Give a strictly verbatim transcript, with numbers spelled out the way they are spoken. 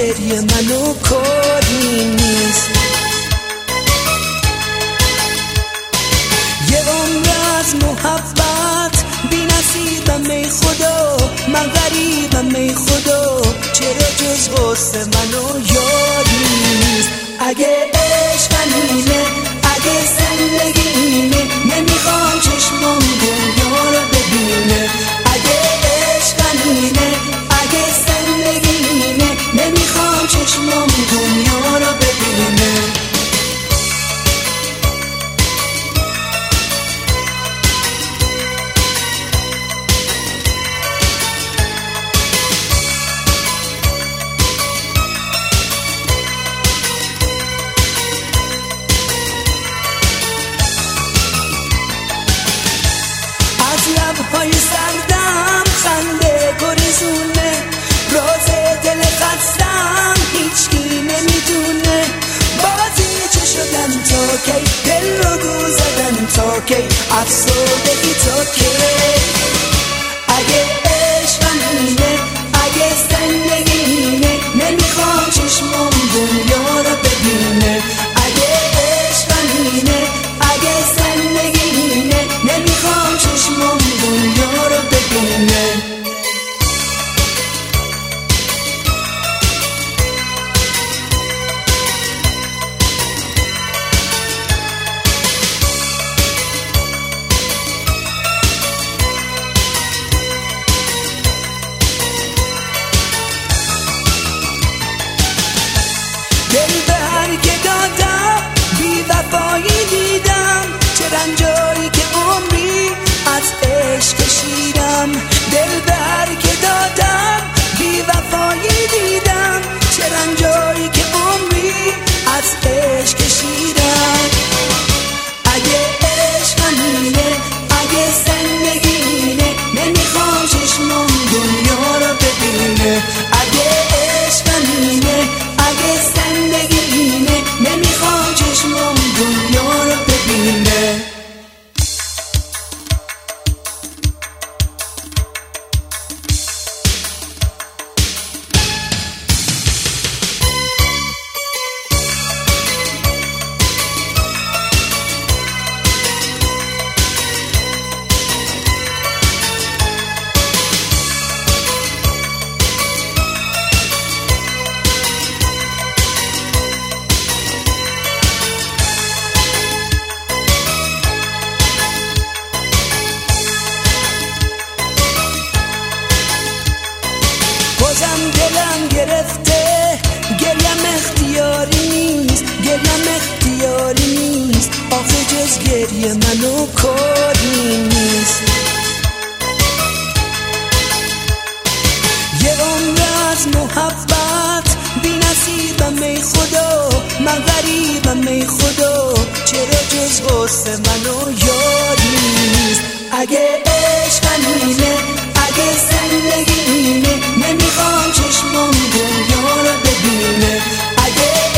گریه منو کاری نیست. یه عمر از محبت بی نصیبم ای خدا، من غریبم ای خدا، چرا جز غصه منو یاری نیست. اگه عشق اینه، اگه زندگی اینه، نمیخوام چشمم دنیا رو ببینه. اگه عشق اینه، اگه زندگی اینه، نمیخوام چشمم دنیا رو ببینه. لبهای سردم خنده گریزونه، راز دل خستم هیچکی نمیدونه. بازی چه شدن تا کی، دل رو گو زدن تا کی، افسردگی تا کی. اگه عشق اینه، اگه زندگی اینه، نمیخوام چشمم دنیا رو ببینه. اگه عشق اینه، اگه زندگی اینه، نمیخوام چشمم دنیا رو ببینه. دل به هر که دادم بی وفایی دیدم، چه رنجایی که عمری از عشق کشیدم. دل به هر که دادم بی وفایی دیدم، چه رنجایی که عمری از عشق کشیدم. اگه عشق اینه، اگه زندگی اینه، نمیخوام چشمم دنیا رو ببینه. اگه عشق اینه، اگه زندگی اینه، نمیخوام چشمم دنیا رو ببینه. بازم دلم گرفته، گریم اختیاری نیست، گریم اختیاری نیست، آخه جز گریه منو کاری نیست. یه عمر از محبت بی نصیبم ای خدا، من غریبم ای خدا، چرا جز غصه منو یاری نیست. اگه عشق اینه، اگه زندگی اینه، نمیخوام چشمم دنیا رو ببینه. اگه